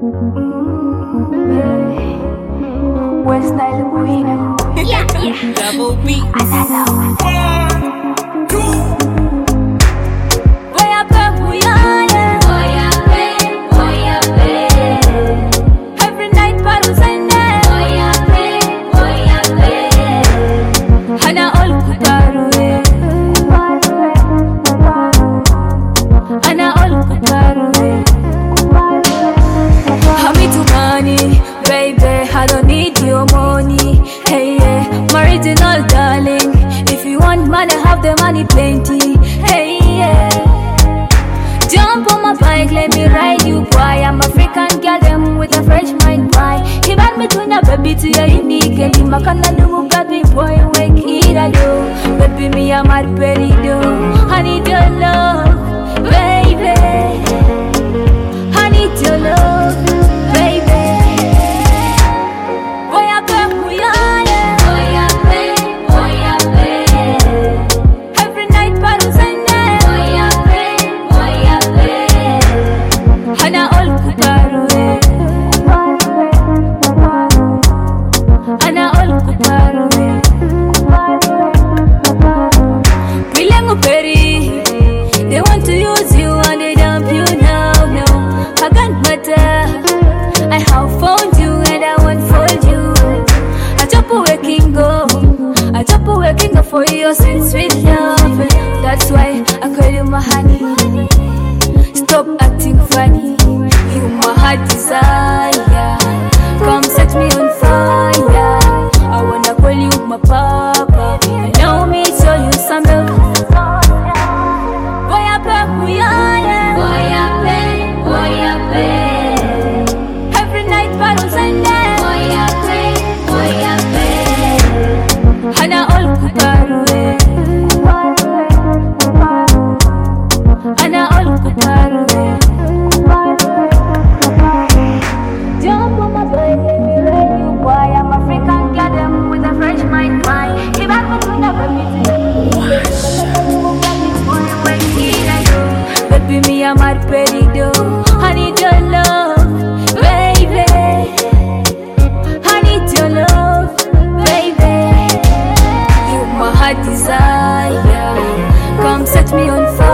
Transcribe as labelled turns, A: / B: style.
A: West Nile Queen.
B: Double B.
A: Every night bottles and Hana all kutarwe. Hana all kutarwe. Hami to money, baby. I don't need your money. Hey yeah, my original darling. If you want money, have the money plenty. Hey yeah. Jump on my bike, let me ride you, boy. I'm African girl, them with a fresh mind, boy. He brought me to your baby to your unique. Makana do baby boy, wake it a do. Baby me I'm at perido. I need your love, baby. I need your love, baby. Boy, I come every night bottles and Hana all kutarwe. Hana all kutarwe. Bilengo peri, they want to use you and they dump you now. No, I can't matter. I have found you and I won't fold you. I chop away king go for your sweet love. That's why I call you my honey. Stop acting funny. You my heart desire. Come set me on fire. I wanna call you my papa. Allow me show you some love. Boy, I pay, every night bottles and Hana all kutarwe. Hana all kutarwe. Jump on my bike, let me ride you, boy. I'm African girl, them with a fresh mind, boy. If I could do never meet baby, me I'm at perido. I need your love, baby. I need your love, baby. You my heart desire. Come set me on fire.